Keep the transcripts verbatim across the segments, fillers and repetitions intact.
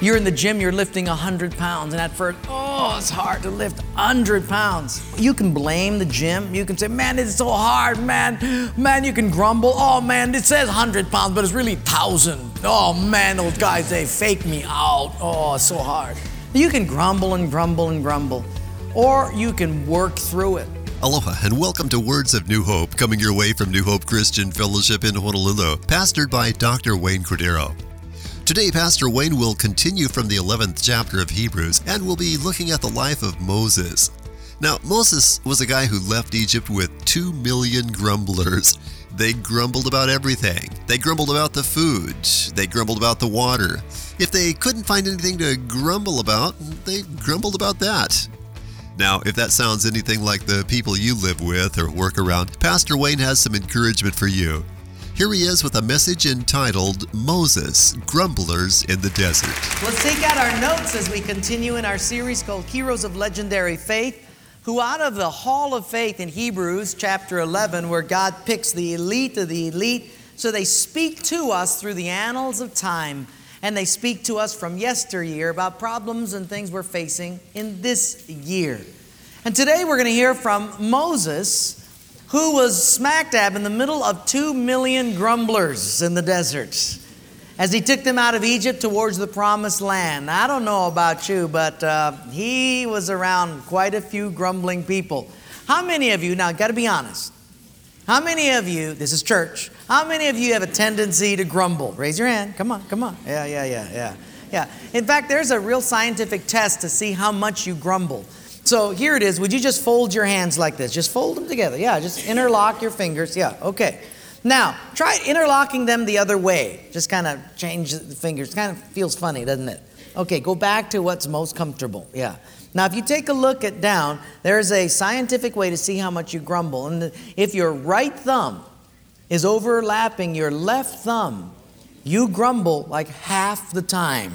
You're in the gym, you're lifting one hundred pounds, and at first, oh, it's hard to lift one hundred pounds. You can blame the gym. You can say, man, it's so hard, man. Man, you can grumble. Oh, man, it says one hundred pounds, but it's really one thousand. Oh, man, those guys, they fake me out. Oh, it's so hard. You can grumble and grumble and grumble, or you can work through it. Aloha and welcome to Words of New Hope, coming your way from New Hope Christian Fellowship in Honolulu, pastored by Doctor Wayne Cordero. Today, Pastor Wayne will continue from the eleventh chapter of Hebrews, and we'll be looking at the life of Moses. Now, Moses was a guy who left Egypt with two million grumblers. They grumbled about everything. They grumbled about the food. They grumbled about the water. If they couldn't find anything to grumble about, they grumbled about that. Now, if that sounds anything like the people you live with or work around, Pastor Wayne has some encouragement for you. Here he is with a message entitled, Moses, Grumblers in the Desert. Let's take out our notes as we continue in our series called Heroes of Legendary Faith, who out of the Hall of Faith in Hebrews chapter eleven, where God picks the elite of the elite, so they speak to us through the annals of time, and they speak to us from yesteryear about problems and things we're facing in this year. And today we're going to hear from Moses, who was smack dab in the middle of two million grumblers in the desert as he took them out of Egypt towards the promised land. I don't know about you, but uh, he was around quite a few grumbling people. How many of you, now got to be honest, how many of you, this is church, how many of you have a tendency to grumble? Raise your hand. Come on, come on. Yeah, yeah, yeah, yeah. Yeah. In fact, there's a real scientific test to see how much you grumble. So here it is. Would you just fold your hands like this? Just fold them together. Yeah, just interlock your fingers. Yeah, okay. Now, try interlocking them the other way. Just kind of change the fingers. Kind of feels funny, doesn't it? Okay, go back to what's most comfortable. Yeah. Now, if you take a look at down, there's a scientific way to see how much you grumble. And if your right thumb is overlapping your left thumb, you grumble like half the time.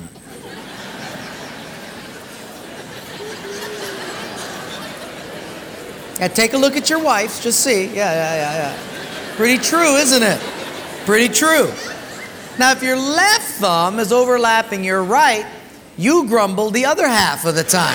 Yeah, take a look at your wife. Just see. Yeah, yeah, yeah, yeah. Pretty true, isn't it? Pretty true. Now, if your left thumb is overlapping your right, you grumble the other half of the time.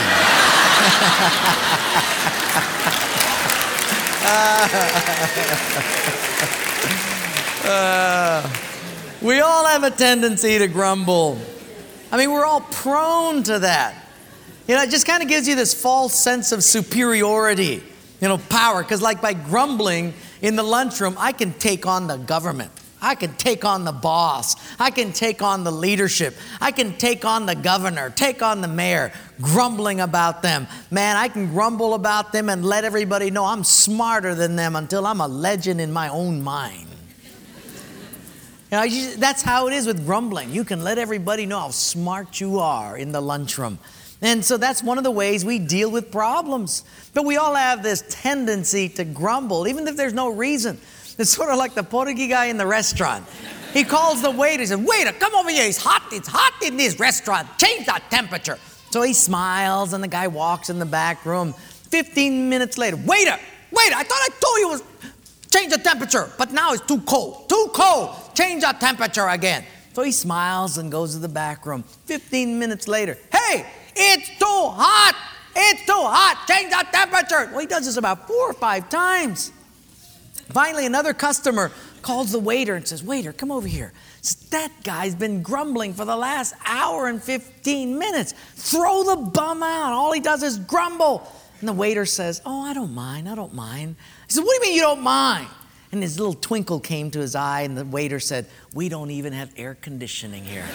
uh, we all have a tendency to grumble. I mean, we're all prone to that. You know, it just kind of gives you this false sense of superiority. You know, power, because like by grumbling in the lunchroom, I can take on the government. I can take on the boss. I can take on the leadership. I can take on the governor, take on the mayor, grumbling about them. Man, I can grumble about them and let everybody know I'm smarter than them until I'm a legend in my own mind. You know, you, that's how it is with grumbling. You can let everybody know how smart you are in the lunchroom. And so that's one of the ways we deal with problems. But we all have this tendency to grumble, even if there's no reason. It's sort of like the Portuguese guy in the restaurant. He calls the waiter, he says, waiter, come over here. It's hot, it's hot in this restaurant. Change that temperature. So he smiles and the guy walks in the back room. fifteen minutes later, waiter, waiter, I thought I told you it was change the temperature, but now it's too cold. Too cold. Change that temperature again. So he smiles and goes to the back room. fifteen minutes later, hey, it's too hot. It's too hot. Change that temperature. Well, he does this about four or five times. Finally, another customer calls the waiter and says, waiter, come over here. Says, that guy's been grumbling for the last hour and fifteen minutes. Throw the bum out. All he does is grumble. And the waiter says, oh, I don't mind. I don't mind. He said, what do you mean you don't mind? And his little twinkle came to his eye, and the waiter said, we don't even have air conditioning here.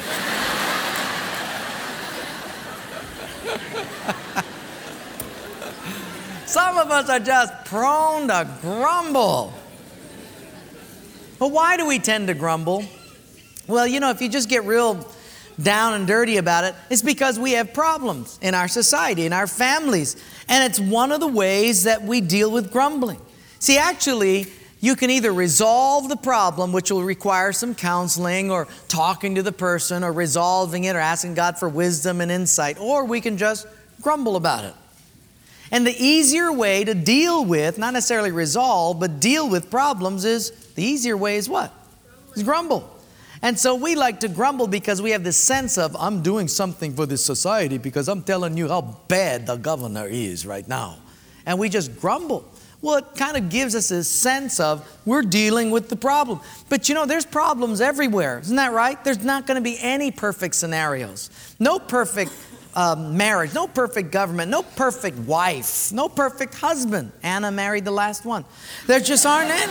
Some of us are just prone to grumble. But why do we tend to grumble? Well, you know, if you just get real down and dirty about it, it's because we have problems in our society, in our families. And it's one of the ways that we deal with grumbling. See, actually, you can either resolve the problem, which will require some counseling or talking to the person or resolving it or asking God for wisdom and insight, or we can just grumble about it. And the easier way to deal with, not necessarily resolve, but deal with problems is, the easier way is what? Is grumble. And so we like to grumble because we have this sense of, I'm doing something for this society because I'm telling you how bad the governor is right now. And we just grumble. Well, it kind of gives us a sense of we're dealing with the problem. But you know, there's problems everywhere. Isn't that right? There's not going to be any perfect scenarios. No perfect um, marriage, no perfect government, no perfect wife, no perfect husband. Anna married the last one. There just aren't any.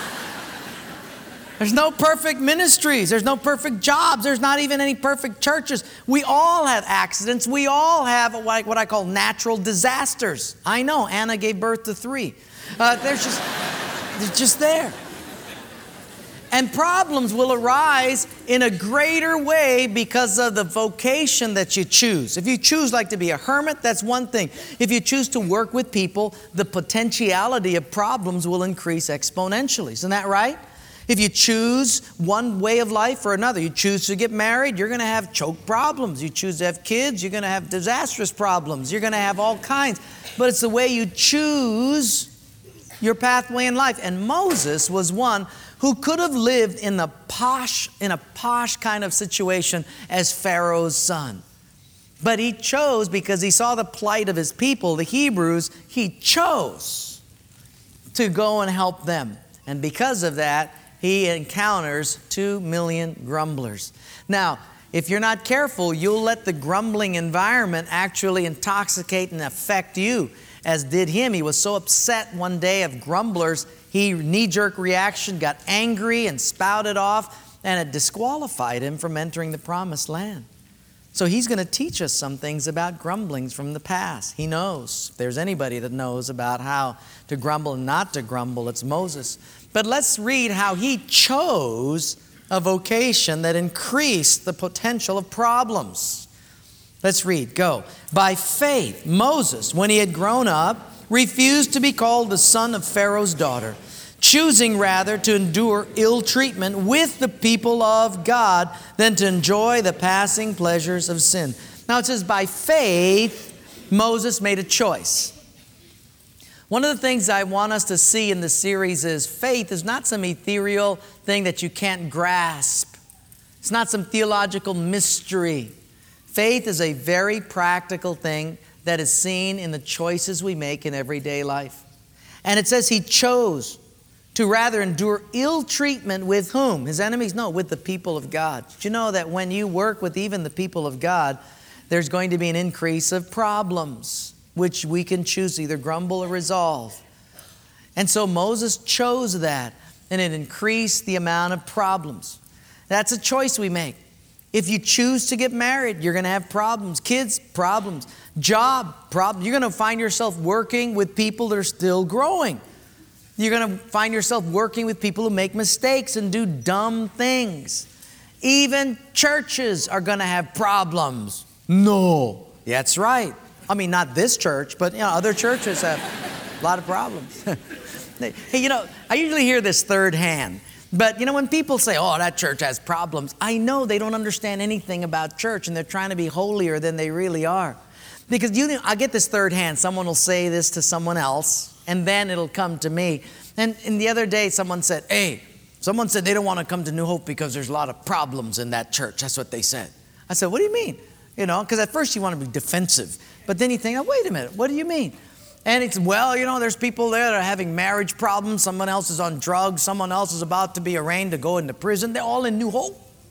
There's no perfect ministries. There's no perfect jobs. There's not even any perfect churches. We all have accidents. We all have what I call natural disasters. I know, Anna gave birth to three. Uh, there's just, they're just there. And problems will arise in a greater way because of the vocation that you choose. If you choose like to be a hermit, that's one thing. If you choose to work with people, the potentiality of problems will increase exponentially. Isn't that right? If you choose one way of life or another, you choose to get married, you're going to have choke problems. You choose to have kids, you're going to have disastrous problems. You're going to have all kinds. But it's the way you choose your pathway in life. And Moses was one who could have lived in the posh, in a posh kind of situation as Pharaoh's son. But he chose, because he saw the plight of his people, the Hebrews, he chose to go and help them. And because of that, he encounters two million grumblers. Now, if you're not careful, you'll let the grumbling environment actually intoxicate and affect you, as did him. He was so upset one day of grumblers, he knee-jerk reaction, got angry and spouted off, and it disqualified him from entering the promised land. So he's going to teach us some things about grumblings from the past. He knows. If there's anybody that knows about how to grumble and not to grumble, it's Moses. But let's read how he chose a vocation that increased the potential of problems. Let's read. Go. By faith, Moses, when he had grown up, refused to be called the son of Pharaoh's daughter, choosing rather to endure ill treatment with the people of God than to enjoy the passing pleasures of sin. Now it says, by faith, Moses made a choice. One of the things I want us to see in this series is faith is not some ethereal thing that you can't grasp. It's not some theological mystery. Faith is a very practical thing that is seen in the choices we make in everyday life. And it says he chose to rather endure ill treatment with whom? His enemies? No, with the people of God. Did you know that when you work with even the people of God, there's going to be an increase of problems, which we can choose to either grumble or resolve. And so Moses chose that, and it increased the amount of problems. That's a choice we make. If you choose to get married, you're going to have problems. Kids, problems. Job, problems. You're going to find yourself working with people that are still growing. You're going to find yourself working with people who make mistakes and do dumb things. Even churches are going to have problems. No. That's right. I mean, not this church, but you know, other churches have a lot of problems. Hey, you know, I usually hear this third hand. But, you know, when people say, oh, that church has problems, I know they don't understand anything about church and they're trying to be holier than they really are. Because you know, I get this third hand. Someone will say this to someone else and then it'll come to me. And, and the other day someone said, hey, someone said they don't want to come to New Hope because there's a lot of problems in that church. That's what they said. I said, what do you mean? You know, because at first you want to be defensive. But then you think, oh, wait a minute, what do you mean? And it's, well, you know, there's people there that are having marriage problems. Someone else is on drugs. Someone else is about to be arraigned to go into prison. They're all in New Hope.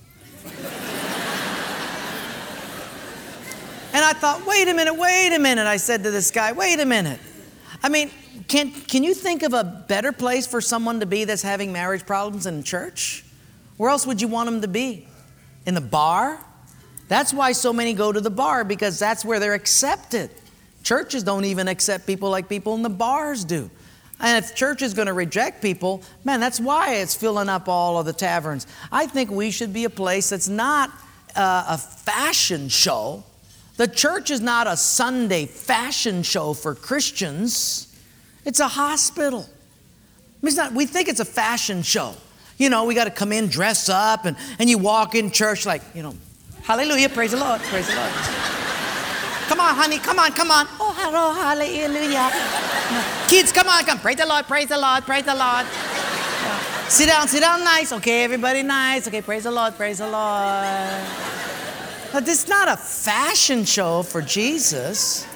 And I thought, wait a minute, wait a minute. I said to this guy, wait a minute. I mean, can, can you think of a better place for someone to be that's having marriage problems than in church? Where else would you want them to be? In the bar? That's why so many go to the bar, because that's where they're accepted. Churches don't even accept people like people in the bars do. And if church is going to reject people, man, that's why it's filling up all of the taverns. I think we should be a place that's not uh, a fashion show. The church is not a Sunday fashion show for Christians. It's a hospital. I mean, it's not, we think it's a fashion show. You know, we got to come in, dress up, and, and you walk in church like, you know, hallelujah, praise the Lord, praise the Lord. Come on, honey, come on, come on. Oh, hello, hallelujah. Kids, come on, come. Praise the Lord, praise the Lord, praise the Lord. Sit down, sit down nice. Okay, everybody nice. Okay, praise the Lord, praise the Lord. But this is not a fashion show for Jesus.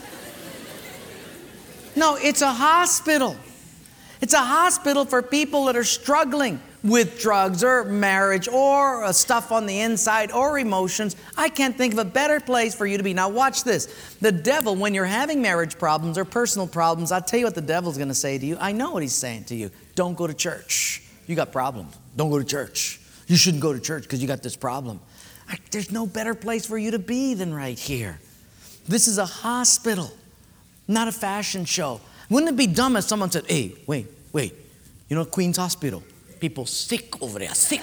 No, it's a hospital. It's a hospital for people that are struggling with drugs or marriage or uh, stuff on the inside or emotions. I can't think of a better place for you to be. Now watch this. The devil, when you're having marriage problems or personal problems, I'll tell you what the devil's going to say to you. I know what he's saying to you. Don't go to church. You got problems. Don't go to church. You shouldn't go to church because you got this problem. I, there's no better place for you to be than right here. This is a hospital, not a fashion show. Wouldn't it be dumb if someone said, hey, wait, wait, you know Queen's Hospital? People sick over there, sick.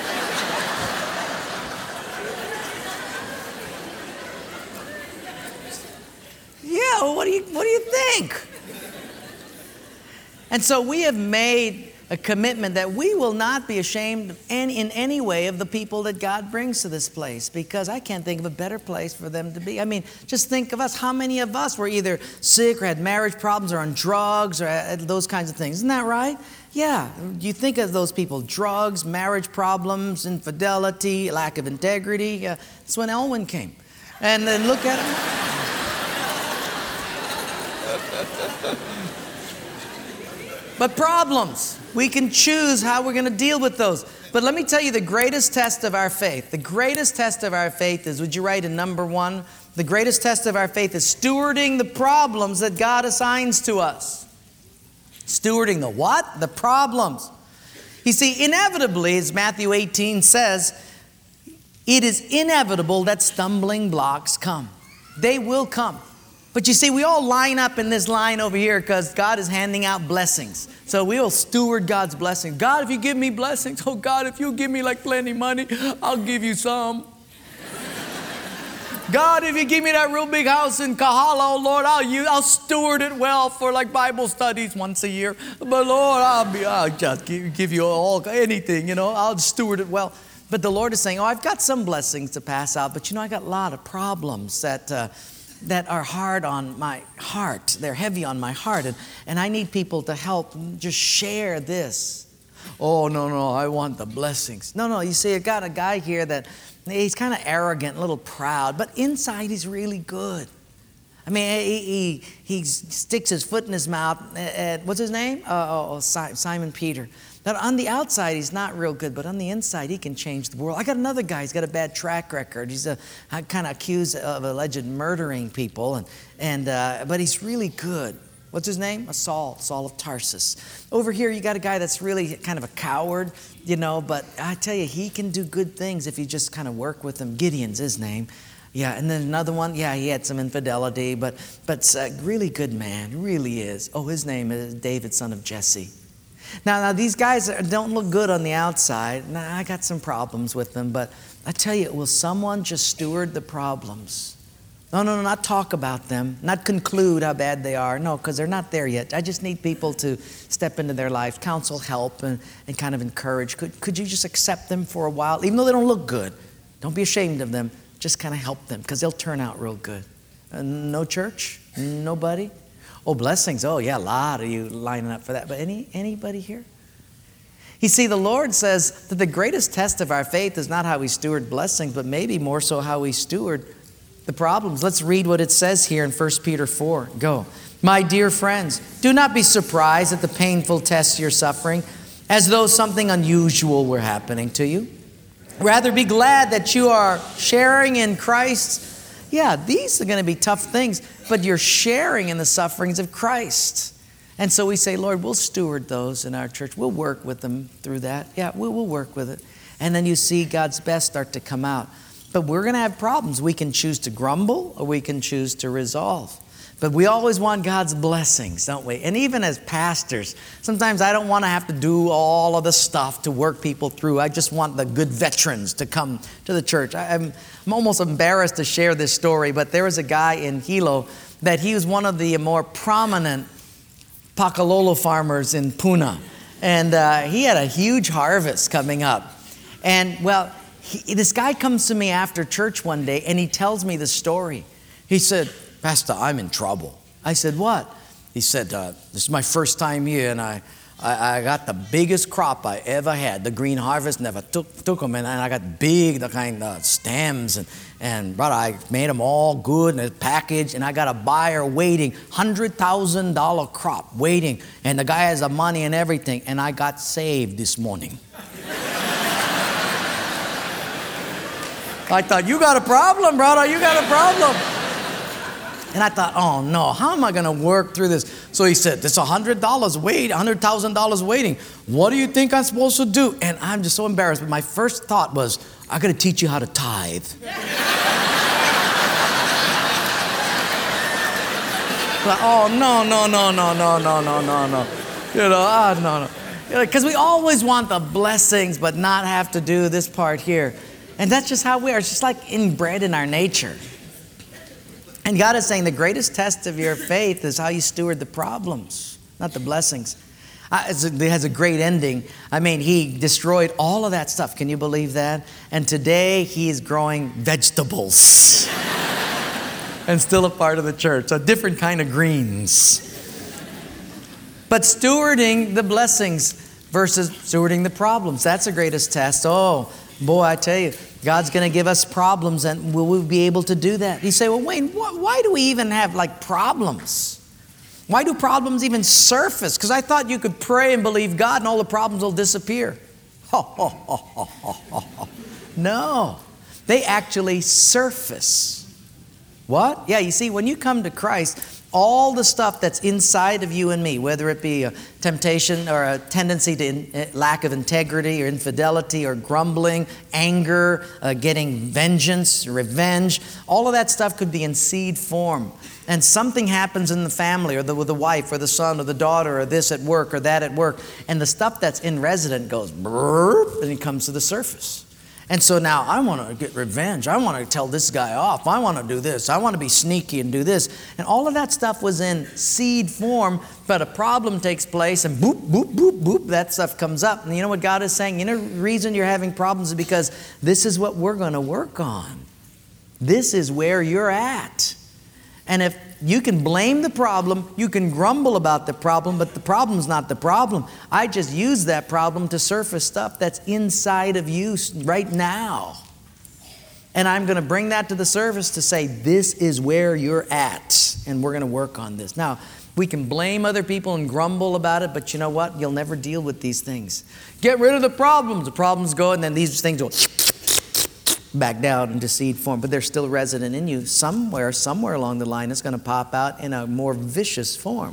Yeah, well, what do you what do you think? And so we have made a commitment that we will not be ashamed in, in any way of the people that God brings to this place, because I can't think of a better place for them to be. I mean, just think of us. How many of us were either sick or had marriage problems or on drugs or had those kinds of things? Isn't that right? Yeah. You think of those people, drugs, marriage problems, infidelity, lack of integrity. Uh, that's when Elwin came. And then look at him. But problems, we can choose how we're going to deal with those. But let me tell you the greatest test of our faith. The greatest test of our faith is, would you write in number one? The greatest test of our faith is stewarding the problems that God assigns to us. Stewarding the what? The problems. You see, inevitably, as Matthew eighteen says, it is inevitable that stumbling blocks come. They will come. But you see, we all line up in this line over here because God is handing out blessings. So we will steward God's blessings. God, if you give me blessings, oh God, if you give me like plenty of money, I'll give you some. God, if you give me that real big house in Kahala, oh Lord, I'll use, I'll steward it well for like Bible studies once a year. But Lord, I'll be, I'll just give, give you all anything, you know, I'll steward it well. But the Lord is saying, oh, I've got some blessings to pass out, but you know, I got a lot of problems that uh, that are hard on my heart. They're heavy on my heart, and, and I need people to help just share this. Oh, no, no, I want the blessings. No, no, you see, I got a guy here that he's kind of arrogant, a little proud, but inside he's really good. I mean, he, he, he sticks his foot in his mouth at, what's his name? Uh, oh, Simon Peter. That on the outside, he's not real good, but on the inside, he can change the world. I got another guy, he's got a bad track record. He's a, kind of accused of alleged murdering people, and, and uh, but he's really good. What's his name? A Saul, Saul of Tarsus. Over here, you got a guy that's really kind of a coward, you know, but I tell you, he can do good things if you just kind of work with him. Gideon's his name. Yeah, and then another one, yeah, he had some infidelity, but but a really good man, really is. Oh, his name is David, son of Jesse. Now, now these guys don't look good on the outside. Now, I got some problems with them, but I tell you, will someone just steward the problems? No, no, no, not talk about them, not conclude how bad they are. No, because they're not there yet. I just need people to step into their life, counsel, help, and, and kind of encourage. Could, could you just accept them for a while, even though they don't look good? Don't be ashamed of them. Just kind of help them, because they'll turn out real good. Uh, no church? Nobody? Oh, blessings. Oh, yeah, a lot of you lining up for that. But any anybody here? You see, the Lord says that the greatest test of our faith is not how we steward blessings, but maybe more so how we steward the problems. Let's read what it says here in First Peter four. Go. My dear friends, do not be surprised at the painful tests you're suffering, as though something unusual were happening to you. Rather, be glad that you are sharing in Christ's. Yeah, these are going to be tough things, but you're sharing in the sufferings of Christ. And so we say, Lord, we'll steward those in our church. We'll work with them through that. Yeah, we'll, we'll work with it. And then you see God's best start to come out. But we're going to have problems. We can choose to grumble or we can choose to resolve. But we always want God's blessings, don't we? And even as pastors, sometimes I don't want to have to do all of the stuff to work people through. I just want the good veterans to come to the church. I, I'm, I'm almost embarrassed to share this story, but there was a guy in Hilo that he was one of the more prominent Pakalolo farmers in Puna. And uh, he had a huge harvest coming up. And well, he, this guy comes to me after church one day and he tells me the story. He said, Pastor, I'm in trouble. I said, what? He said, uh, this is my first time here and I, I, I got the biggest crop I ever had. The Green Harvest never took, took them, and I got big, the kind of stems, and, and brother, I made them all good and packaged, and I got a buyer waiting, one hundred thousand dollars crop waiting, and the guy has the money and everything, and I got saved this morning. I thought, you got a problem, brother, you got a problem. And I thought, oh no, how am I going to work through this? So he said, there's one hundred dollars wait, one hundred thousand dollars waiting. What do you think I'm supposed to do? And I'm just so embarrassed. But my first thought was, I got to teach you how to tithe. Like, oh no, no, no, no, no, no, no, no, no. You know, ah, oh, no, no. Because we always want the blessings, but not have to do this part here. And that's just how we are. It's just like inbred in our nature. And God is saying the greatest test of your faith is how you steward the problems, not the blessings. Uh, it's a, it has a great ending. I mean, he destroyed all of that stuff. Can you believe that? And today he is growing vegetables and still a part of the church. A different kind of greens. But stewarding the blessings versus stewarding the problems. That's the greatest test. Oh, boy, I tell you, God's going to give us problems, and will we be able to do that? You say, well, Wayne, wh- why do we even have like problems? Why do problems even surface? Because I thought you could pray and believe God and all the problems will disappear. Ho, ho, ho, ho, ho, ho, ho. No, they actually surface. What? Yeah, you see, when you come to Christ, all the stuff that's inside of you and me, whether it be a temptation or a tendency to in, lack of integrity or infidelity or grumbling, anger, uh, getting vengeance, revenge, all of that stuff could be in seed form. And something happens in the family or the, with the wife or the son or the daughter or this at work or that at work. And the stuff that's in resident goes brrrr, and it comes to the surface. And so now I want to get revenge. I want to tell this guy off. I want to do this. I want to be sneaky and do this. And all of that stuff was in seed form, but a problem takes place and boop, boop, boop, boop, that stuff comes up. And you know what God is saying? You know the reason you're having problems is because this is what we're going to work on. This is where you're at. And if you can blame the problem, you can grumble about the problem, but the problem's not the problem. I just use that problem to surface stuff that's inside of you right now. And I'm going to bring that to the surface to say, this is where you're at, and we're going to work on this. Now, we can blame other people and grumble about it, but you know what? You'll never deal with these things. Get rid of the problems. The problems go, and then these things will back down into seed form, but they're still resident in you. Somewhere, somewhere along the line, it's going to pop out in a more vicious form.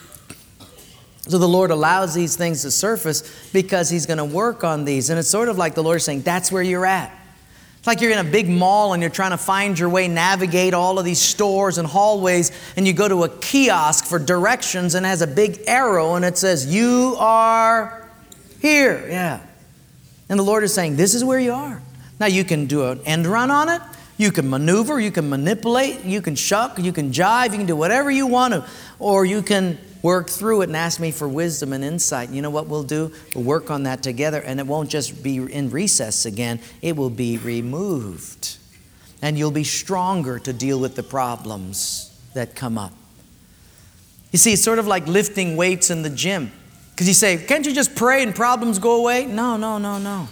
So the Lord allows these things to surface because He's going to work on these. And it's sort of like the Lord saying, that's where you're at. It's like you're in a big mall and you're trying to find your way, navigate all of these stores and hallways, and you go to a kiosk for directions and it has a big arrow and it says, you are here. Yeah. And the Lord is saying, this is where you are. Now, you can do an end run on it. You can maneuver. You can manipulate. You can shuck. You can jive. You can do whatever you want to. Or you can work through it and ask me for wisdom and insight. You know what we'll do? We'll work on that together. And it won't just be in recess again. It will be removed. And you'll be stronger to deal with the problems that come up. You see, it's sort of like lifting weights in the gym. Because you say, can't you just pray and problems go away? No, no, no, no.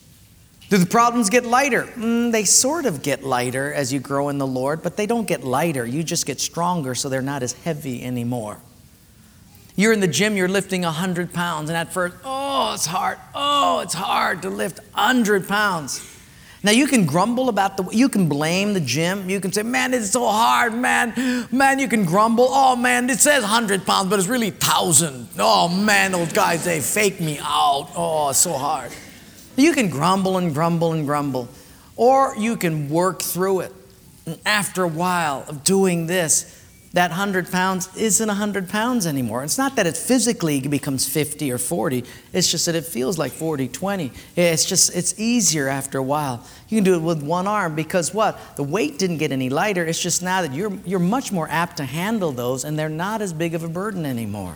Do the problems get lighter? Mm, they sort of get lighter as you grow in the Lord, but they don't get lighter. You just get stronger, so they're not as heavy anymore. You're in the gym, you're lifting one hundred pounds, and at first, oh, it's hard. Oh, it's hard to lift one hundred pounds. Now, you can grumble about the, you can blame the gym. You can say, man, it's so hard, man. Man, you can grumble. Oh, man, it says one hundred pounds, but it's really one thousand. Oh, man, those guys, they fake me out. Oh, it's so hard. You can grumble and grumble and grumble, or you can work through it. And after a while of doing this, that one hundred pounds isn't one hundred pounds anymore. It's not that it physically becomes fifty or forty. It's just that it feels like forty, twenty. It's just, it's easier after a while. You can do it with one arm because what? The weight didn't get any lighter. It's just now that you're, you're much more apt to handle those, and they're not as big of a burden anymore.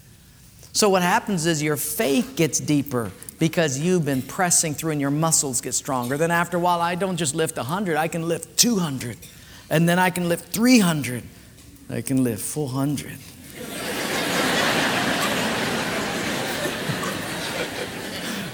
So what happens is your faith gets deeper because you've been pressing through and your muscles get stronger. Then after a while, I don't just lift one hundred, I can lift two hundred. And then I can lift three hundred. I can lift four hundred.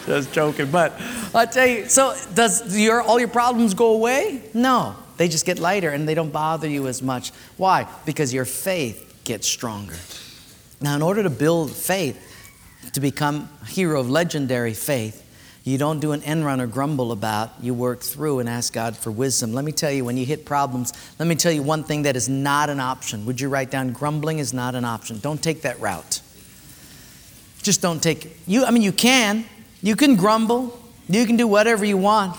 Just joking. But I tell you, so does your all your problems go away? No. They just get lighter and they don't bother you as much. Why? Because your faith gets stronger. Now, in order to build faith, to become a hero of legendary faith, you don't do an end run or grumble about. You work through and ask God for wisdom. Let me tell you, when you hit problems, let me tell you one thing that is not an option. Would you write down, grumbling is not an option. Don't take that route. Just don't take it. You, I mean, you can. You can grumble. You can do whatever you want.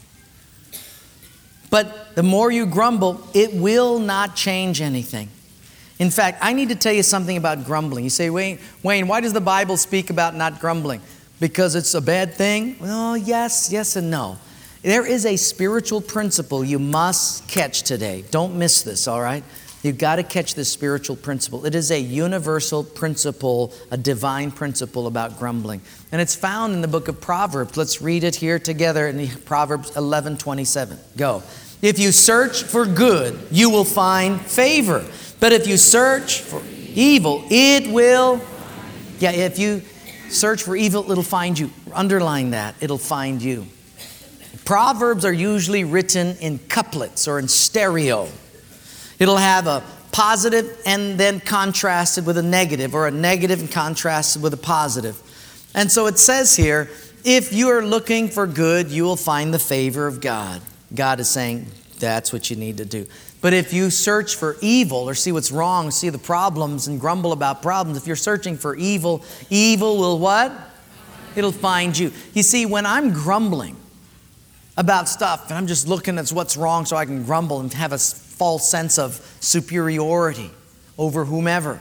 But the more you grumble, it will not change anything. In fact, I need to tell you something about grumbling. You say, Wayne, Wayne, why does the Bible speak about not grumbling? Because it's a bad thing? Well, yes, yes and no. There is a spiritual principle you must catch today. Don't miss this, all right? You've got to catch this spiritual principle. It is a universal principle, a divine principle about grumbling. And it's found in the book of Proverbs. Let's read it here together in Proverbs eleven twenty-seven. Go. If you search for good, you will find favor. But if you search for evil, it will... Yeah, if you search for evil, it'll find you. Underline that. It'll find you. Proverbs are usually written in couplets or in stereo. It'll have a positive and then contrasted with a negative, or a negative and contrasted with a positive. And so it says here, if you are looking for good, you will find the favor of God. God is saying that's what you need to do. But if you search for evil or see what's wrong, see the problems and grumble about problems, if you're searching for evil, evil will what? It'll find you. You see, when I'm grumbling about stuff and I'm just looking at what's wrong so I can grumble and have a false sense of superiority over whomever.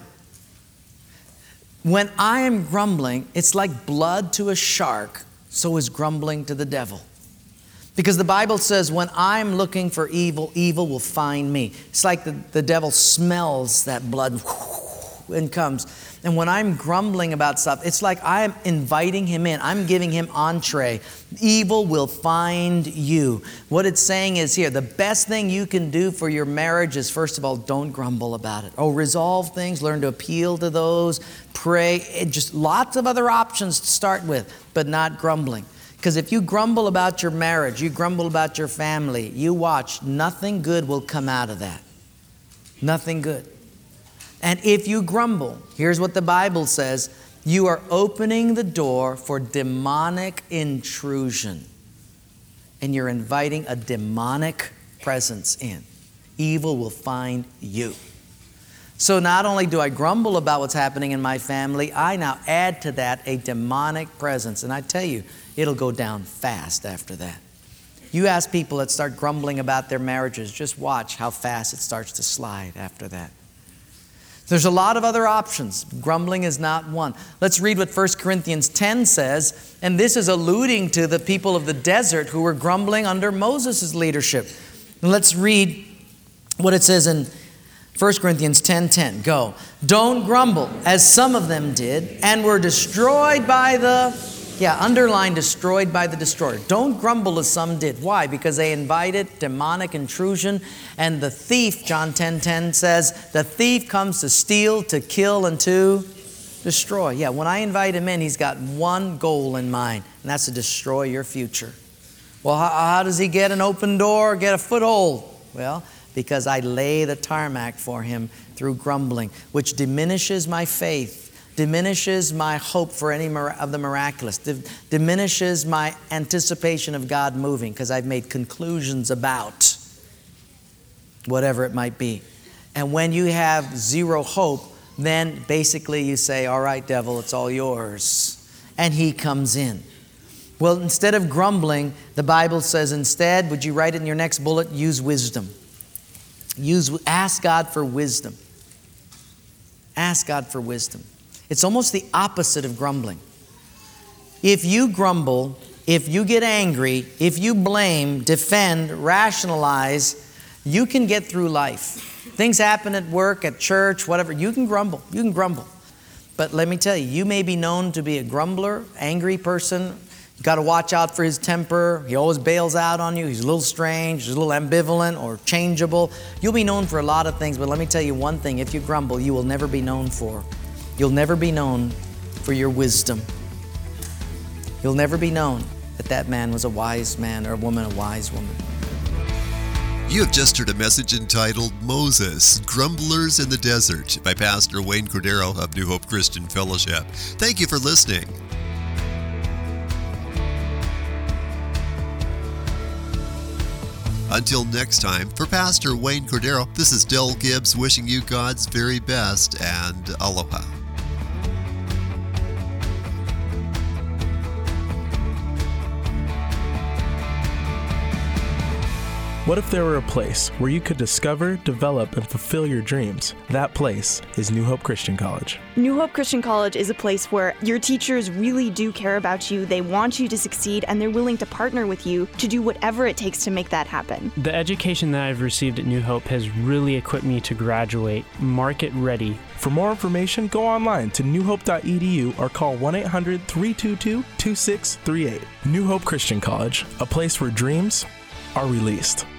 When I am grumbling, it's like blood to a shark, so is grumbling to the devil. Because the Bible says when I'm looking for evil, evil will find me. It's like the, the devil smells that blood and comes. And when I'm grumbling about stuff, it's like I'm inviting him in. I'm giving him entree. Evil will find you. What it's saying is here, the best thing you can do for your marriage is, first of all, don't grumble about it. Oh, resolve things, learn to appeal to those, pray. It just lots of other options to start with, but not grumbling. Because if you grumble about your marriage, you grumble about your family, you watch, nothing good will come out of that. Nothing good. And if you grumble, here's what the Bible says, you are opening the door for demonic intrusion. And you're inviting a demonic presence in. Evil will find you. So not only do I grumble about what's happening in my family, I now add to that a demonic presence. And I tell you, it'll go down fast after that. You ask people that start grumbling about their marriages, just watch how fast it starts to slide after that. There's a lot of other options. Grumbling is not one. Let's read what First Corinthians ten says, and this is alluding to the people of the desert who were grumbling under Moses' leadership. And let's read what it says in First Corinthians ten ten. Go. Don't grumble, as some of them did, and were destroyed by the... Yeah, underline destroyed by the destroyer. Don't grumble as some did. Why? Because they invited demonic intrusion. And the thief, John ten ten says, the thief comes to steal, to kill, and to destroy. Yeah, when I invite him in, he's got one goal in mind, and that's to destroy your future. Well, how, how does he get an open door, get a foothold? Well, because I lay the tarmac for him through grumbling, which diminishes my faith, diminishes my hope for any of the miraculous, diminishes my anticipation of God moving because I've made conclusions about whatever it might be. And when you have zero hope, then basically you say, all right, devil, it's all yours. And he comes in. Well, instead of grumbling, the Bible says instead, would you write it in your next bullet? Use wisdom. Use, ask God for wisdom. Ask God for wisdom. It's almost the opposite of grumbling. If you grumble, if you get angry, if you blame, defend, rationalize, you can get through life. Things happen at work, at church, whatever. You can grumble. You can grumble. But let me tell you, you may be known to be a grumbler, angry person. You got to watch out for his temper. He always bails out on you. He's a little strange, he's a little ambivalent or changeable. You'll be known for a lot of things, but let me tell you one thing. If you grumble, you will never be known for. You'll never be known for your wisdom. You'll never be known that that man was a wise man or a woman, a wise woman. You have just heard a message entitled Moses, Grumblers in the Desert by Pastor Wayne Cordero of New Hope Christian Fellowship. Thank you for listening. Until next time, for Pastor Wayne Cordero, this is Del Gibbs wishing you God's very best and aloha. What if there were a place where you could discover, develop, and fulfill your dreams? That place is New Hope Christian College. New Hope Christian College is a place where your teachers really do care about you, they want you to succeed, and they're willing to partner with you to do whatever it takes to make that happen. The education that I've received at New Hope has really equipped me to graduate market ready. For more information, go online to new hope dot e d u or call one eight hundred, three two two, two six three eight. New Hope Christian College, a place where dreams are released.